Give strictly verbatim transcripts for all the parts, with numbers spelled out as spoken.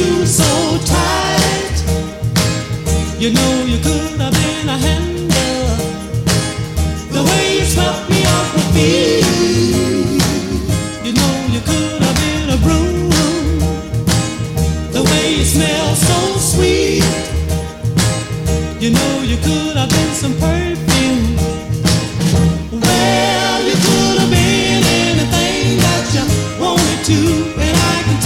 you so tight. You know you could have been a handle. The way you swept me off my feet. You know you could have been a broom. The way you smell so sweet. You know you could have been some perfume. Well, you could have been anything that you wanted to, and I can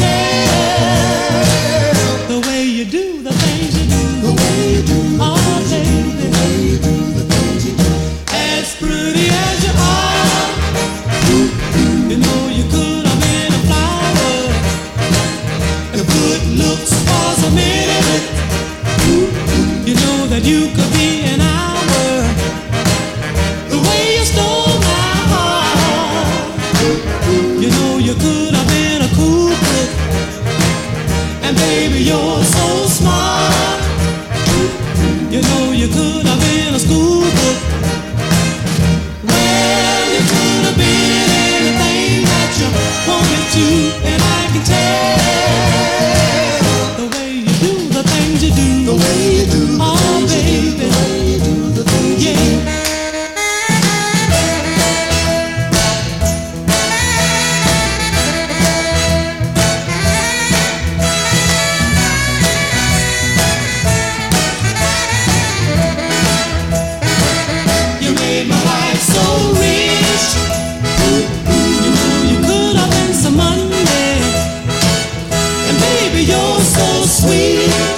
tell the way you do the things you do. The way you do the oh, things you do. The way you do the things you do. As pretty as you are, you know you could have been a flower. The good looks was a minute. You know that you could be an hour. The way you stole my heart. You know you could have been a cool cook. And baby, you're so smart. You know you could have been a school book. Well, you could have been anything that you wanted to, and I can tell the way you do the things you do. The way you do the oh, things baby. You do. The way you do the things yeah. you do. You made my life so rich. You know you could have been some money. And baby, you're so sweet.